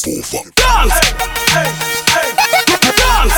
over. Dance. Dance.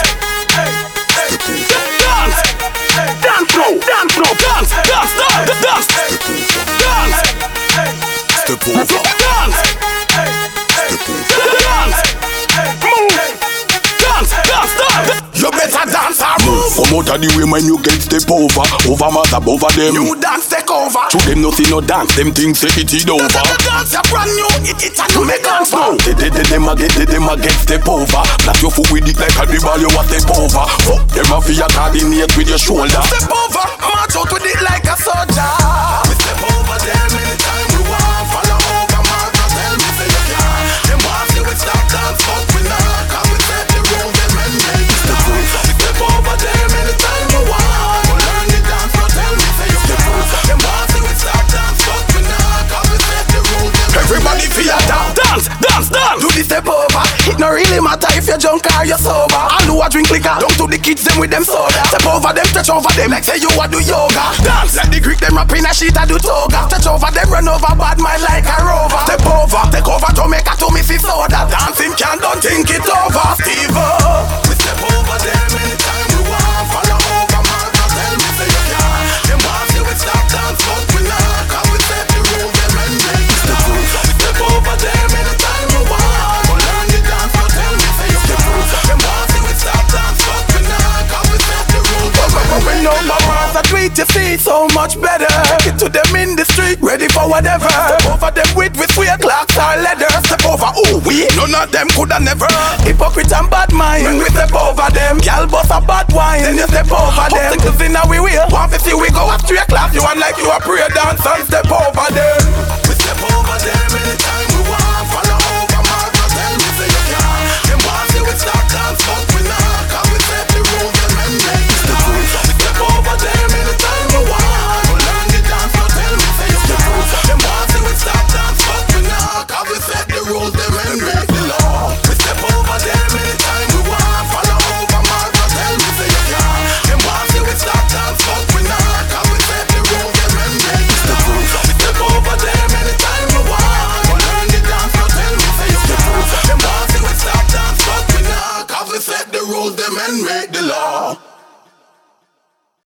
Dance. Dance now. Dance now. Dance. Dance. Dance. Dance. Step over. Dance. Step over. Dance. Move. Dance. Dance. Dance. You better dance or move. Come out of the way when you get step over. Over mass above them. New dance take over. To them nothing no dance. Them things say it over. The dance a brand new. It a new make dance now. Them a get step over. Black your foot with it like a dribble. You a step over. Fuck them a fear coordinate with your shoulder. Step over. March out with it like a soldier. We step over them anytime we want. Follow over march and tell me say you can. Them want say we stop dance but we not. Cause we set the room them and make it stop. We step over them anytime we want. We learn the dance but tell me say you can. Them want say we stop dance but we not. Cause we set the room them. Everybody feel down. Dance. Dance. Dance. Do the step over. It no really matter if you're drunk or you're sober. All who a drink liquor, down to the kids them with them soda. Step over them, touch over them like say you a do yoga. Dance like the Greek them up in a sheet a do toga. Touch over them, run over bad mind like a rover. Step over, take over Jamaica to Missy Soda. Dancing can don't think it over. Steve we step over them anytime we want. Follow over man, just tell me say you can. Them want say we stop dance but we not. Cause we set the room them and make it stop. We step over them anytime we want. We learn the dance but tell me say you can. Them want say we stop dance but we not. Cause we set the room them and make it stop. I tweet you see so much better. Get to them in the street, ready for whatever. Step over them with sweet clocks or leather. Step over, ooh, we none of them coulda never. Hypocrite and bad mind, when we step over them. Gal bust a bad wine, then you step over them. Obstacles in our way, want to see we go up 3 o'clock. You want like you a prayer dance and step over them.